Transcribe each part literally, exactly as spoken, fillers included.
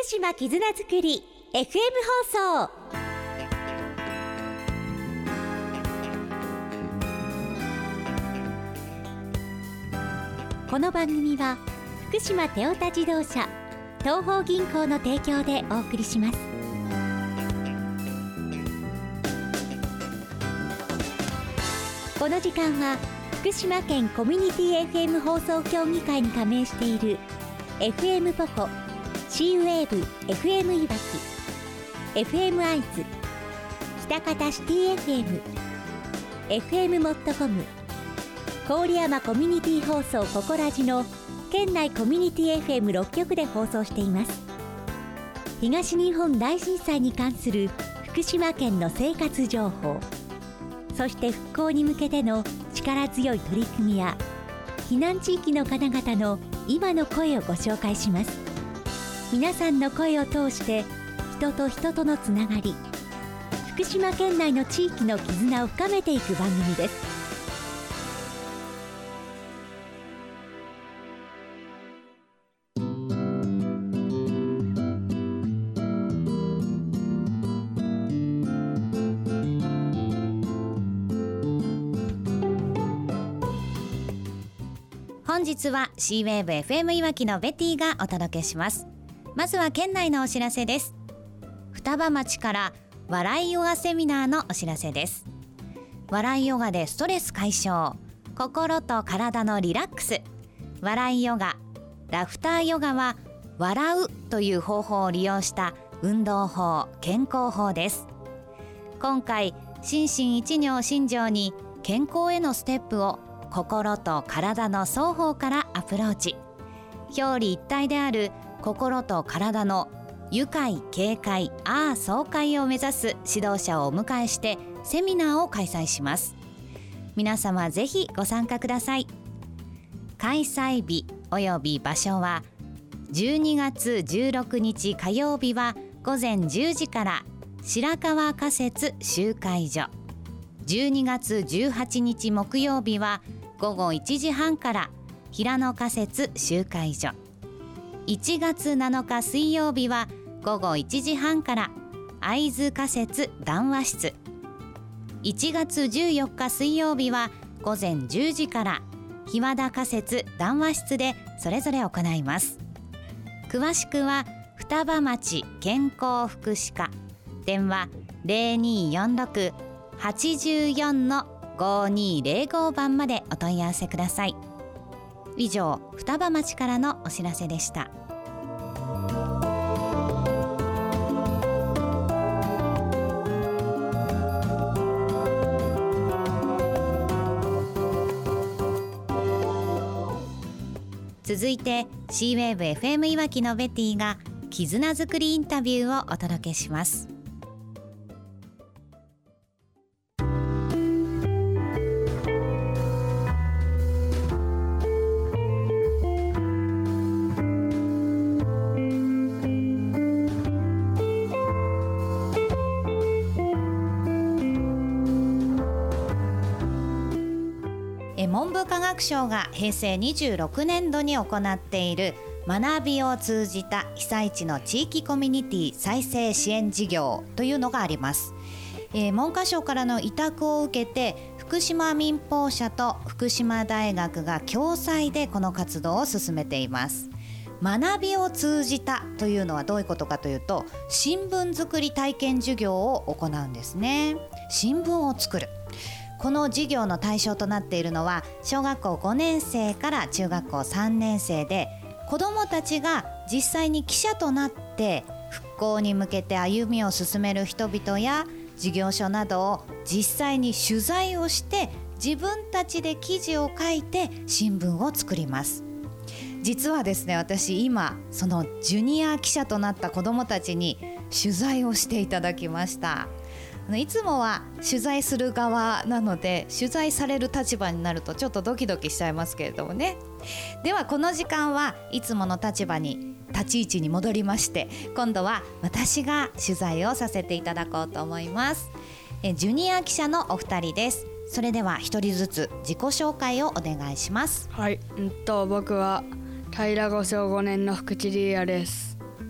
福島絆づくり エフエム 放送。この番組は福島テオタ自動車東邦銀行の提供でお送りします。この時間は福島県コミュニティ エフエム 放送協議会に加盟している エフエム ポコ、シーウェーブ エフエム いわき、エフエム 会津、喜多方シティ エフエム、エフエム モットコム、郡山コミュニティ放送ココラジの県内コミュニティ エフエムろっ 局で放送しています。東日本大震災に関する福島県の生活情報、そして復興に向けての力強い取り組みや避難地域の方々の今の声をご紹介します。皆さんの声を通して人と人とのつながり、福島県内の地域の絆を深めていく番組です。 本日は シーウェーブ エフエム いわきのベティがお届けします。まずは県内のお知らせです。双葉町から笑いヨガセミナーのお知らせです。笑いヨガでストレス解消、心と体のリラックス。笑いヨガ、ラフターヨガは笑うという方法を利用した運動法、健康法です。今回心身一如心情に健康へのステップを心と体の双方からアプローチ。表裏一体である心と体の愉快軽快ああ爽快を目指す指導者をお迎えしてセミナーを開催します。皆様ぜひご参加ください。開催日および場所はじゅうにがつじゅうろくにち火曜日はごぜんじゅうじから白川仮設集会所、じゅうにがつじゅうはちにち木曜日はごごいちじはんから平野仮設集会所、いちがつなのか水曜日はごごいちじはんから会津仮設談話室、いちがつじゅうよっか水曜日はごぜんじゅうじから日和田仮設談話室でそれぞれ行います。詳しくは双葉町健康福祉課、電話 ゼロにーよんろく はちよん ごにーぜろご 番までお問い合わせください。以上、双葉町からのお知らせでした。続いて シーウェーブ エフエム いわきのベティが絆づくりインタビューをお届けします。文部科学省が平成にじゅうろくねんどに行っている学びを通じた被災地の地域コミュニティ再生支援事業というのがあります。えー、文科省からの委託を受けて福島民放社と福島大学が共催でこの活動を進めています。学びを通じたというのはどういうことかというと、新聞作り体験授業を行うんですね。新聞を作る、この授業の対象となっているのは小学校ごねんせいから中学校さんねんせいで、子どもたちが実際に記者となって復興に向けて歩みを進める人々や事業所などを実際に取材をして自分たちで記事を書いて新聞を作ります。実はですね、私今そのジュニア記者となった子どもたちに取材をしていただきました。いつもは取材する側なので取材される立場になるとちょっとドキドキしちゃいますけれどもね。ではこの時間はいつもの立場に立ち位置に戻りまして、今度は私が取材をさせていただこうと思います。えジュニア記者のお二人です。それでは一人ずつ自己紹介をお願いします。 はい、うんと僕は平五小ごねんの福地理也です。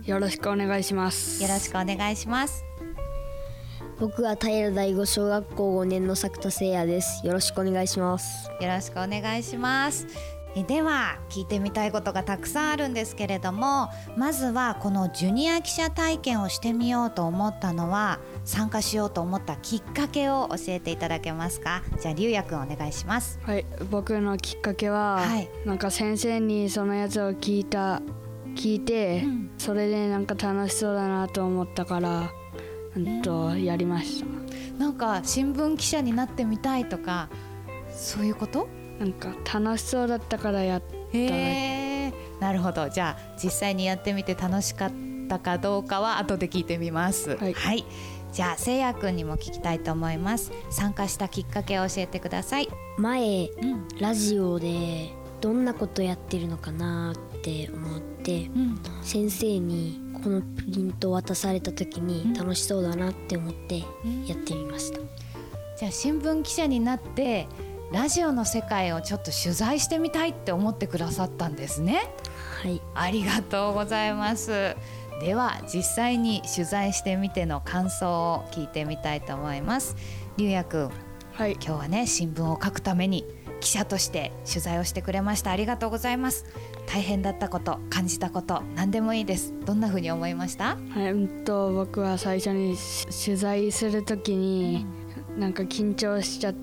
よろしくお願いします。 よろしくお願いします。 僕は平第五小学校ごねんの作田誠也です。よろしくお願いします。 よろしくお願いします。えでは聞いてみたいことがたくさんあるんですけれども、まずはこのジュニア記者体験をしてみようと思ったのは、参加しようと思ったきっかけを教えていただけますか。じゃあ龍也くんお願いします。 はい、僕のきっかけは、はい、なんか先生にそのやつを聞いた聞いて、うん、それでなんか楽しそうだなと思ったからうんとやりました。 なんか新聞記者になってみたいとかそういうこと？ なんか楽しそうだったからやった。 へー、なるほど。じゃあ実際にやってみて楽しかったかどうかは後で聞いてみます。はい、はい、じゃあ誠也くんにも聞きたいと思います。参加したきっかけを教えてください。 前、うん、ラジオでどんなことやってるのかなって思って、うん、先生にこのプリントを渡された時に楽しそうだなって思ってやってみました。うん、 じゃあ新聞記者になってラジオの世界をちょっと取材してみたいって思ってくださったんですね。 はい、 ありがとうございます。では実際に取材してみての感想を聞いてみたいと思います。龍也くん、はい、今日はね新聞を書くために記者として取材をしてくれました。ありがとうございます。大変だったこと、感じたこと、何でもいいです。どんな風に思いました？ はい、うんと僕は最初に取材するときに、うん、なんか緊張しちゃって、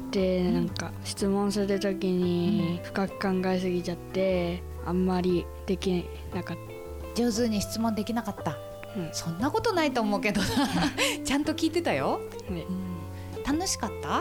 うん、なんか質問するときに深く考えすぎちゃって、あんまりできなかった。 上手に質問できなかった、うん、そんなことないと思うけどちゃんと聞いてたよ。はい、うん、楽しかった？はい。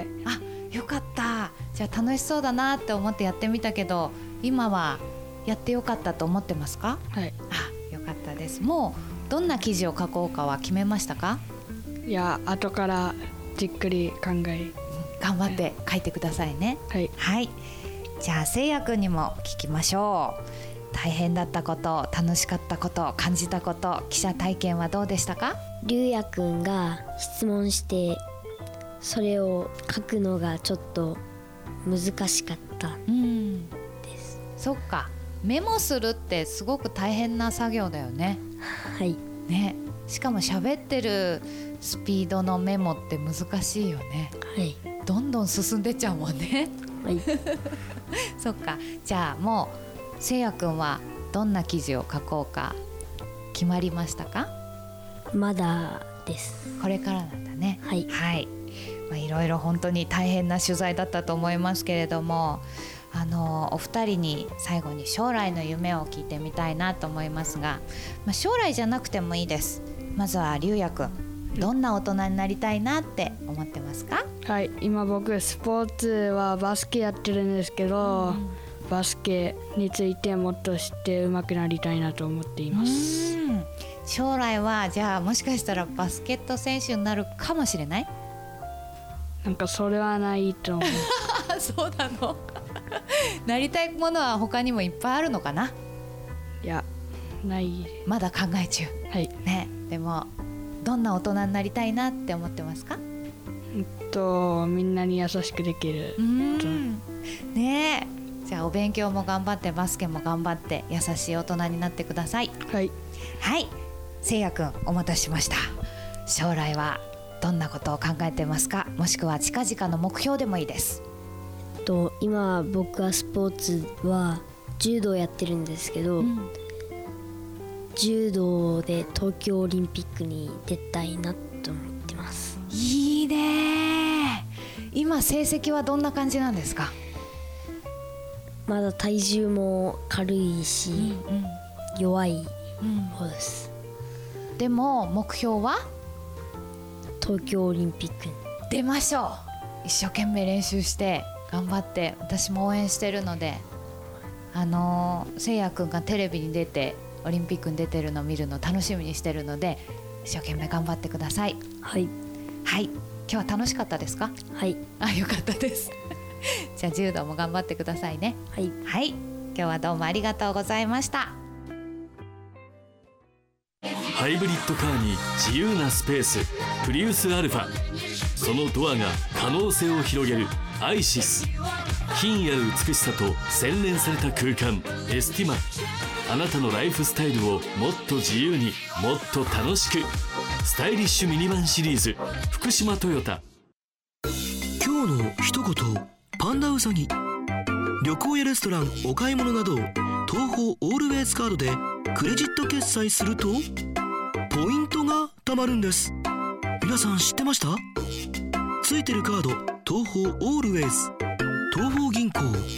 あ、よかった。じゃあ楽しそうだなって思ってやってみたけど、今はやってよかったと思ってますか？はい。あ、よかったです。もうどんな記事を書こうかは決めましたか？ いや、後からじっくり考え、 頑張って書いてくださいね。はい、はい、じゃあ誠也くんにも聞きましょう。大変だったこと、楽しかったこと、感じたこと、記者体験はどうでしたか？ 龍也くんが質問してそれを書くのがちょっと難しかったです。うん、 そっか、メモするってすごく大変な作業だよね。 はいね、しかも喋ってるスピードのメモって難しいよね。はい、どんどん進んでっちゃうもんね。はい、そっか。じゃあもう誠也くんはどんな記事を書こうか決まりましたか？ まだです。 これからなんだね。はい、はい、まあ、いろいろ本当に大変な取材だったと思いますけれども、あのお二人に最後に将来の夢を聞いてみたいなと思いますが、まあ、将来じゃなくてもいいです。まずは龍也くん、どんな大人になりたいなって思ってますか？ はい、今僕スポーツはバスケやってるんですけど、うん、バスケについてもっと知って上手くなりたいなと思っています。 うん、将来はじゃあもしかしたらバスケット選手になるかもしれない？ なんかそれはないと思う。 そうなの？なりたいものは他にもいっぱいあるのかな？ いや、ない。まだ考え中。はい。ね、でもどんな大人になりたいなって思ってますか？ えっとみんなに優しくできる。うん。 ねえ、じゃあお勉強も頑張ってバスケも頑張って優しい大人になってください。はい。はい。誠也くん、お待たせしました。将来はどんなことを考えてますか？もしくは近々の目標でもいいです。 と今僕はスポーツは柔道やってるんですけど、うん、柔道で東京オリンピックに出たいなと思ってます。 いいね。今成績はどんな感じなんですか？ まだ体重も軽いし、うんうん、弱い方です。 うん、でも目標は東京オリンピックに出ましょう。一生懸命練習して頑張って、私も応援してるので、あのー、誠也くんがテレビに出てオリンピックに出てるのを見るの楽しみにしてるので、一生懸命頑張ってください。はいはい。今日は楽しかったですか？はい。あ、よかったです。じゃあ柔道も頑張ってくださいね。はい、はい、今日はどうもありがとうございました。 ハイブリッドカーに自由なスペース、プリウスアルファ。そのドアが可能性を広げるアイシス。品ある美しさと洗練された空間、エスティマ。 あなたのライフスタイルをもっと自由にもっと楽しく。スタイリッシュミニバンシリーズ福島トヨタ。 今日の一言、パンダウサギ。旅行やレストラン、お買い物など東宝オールウェイズカードでクレジット決済するとポイントが貯まるんです。皆さん知ってました？ついてるカード東宝オールウェイズ、東宝銀行。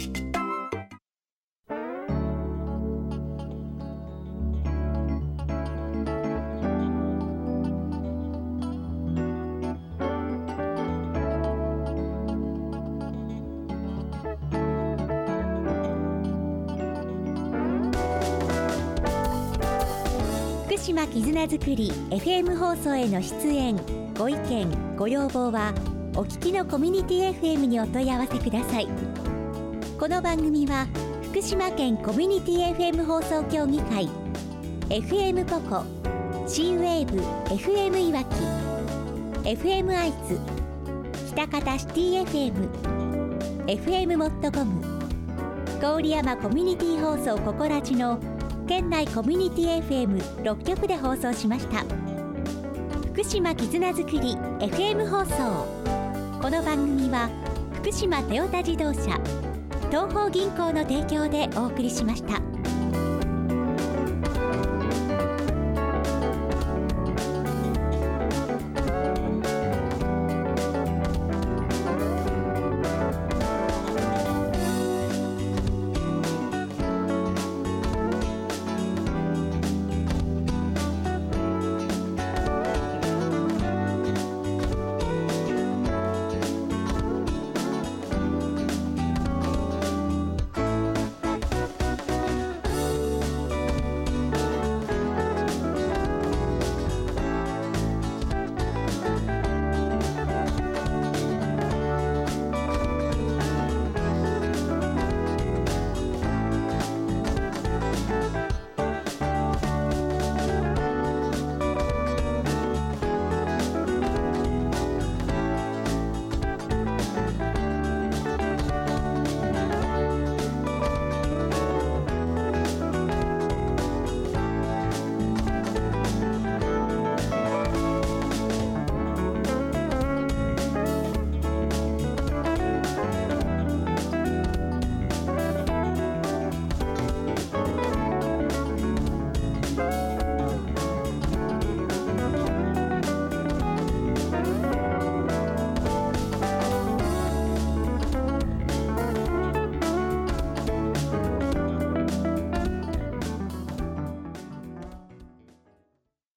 福島絆づくり エフエム 放送への出演ご意見ご要望はお聞きのコミュニティ エフエム にお問い合わせください。この番組は福島県コミュニティ エフエム 放送協議会 エフエム ポコ C ウェーブ エフエム いわき エフエム 愛知北方シティ エフエム エフエム モットコム郡山コミュニティ放送ココラジの県内コミュニティ エフエムろっきょくで放送しました。福島絆づくり エフエム 放送。この番組は福島トヨタ自動車、東邦銀行の提供でお送りしました。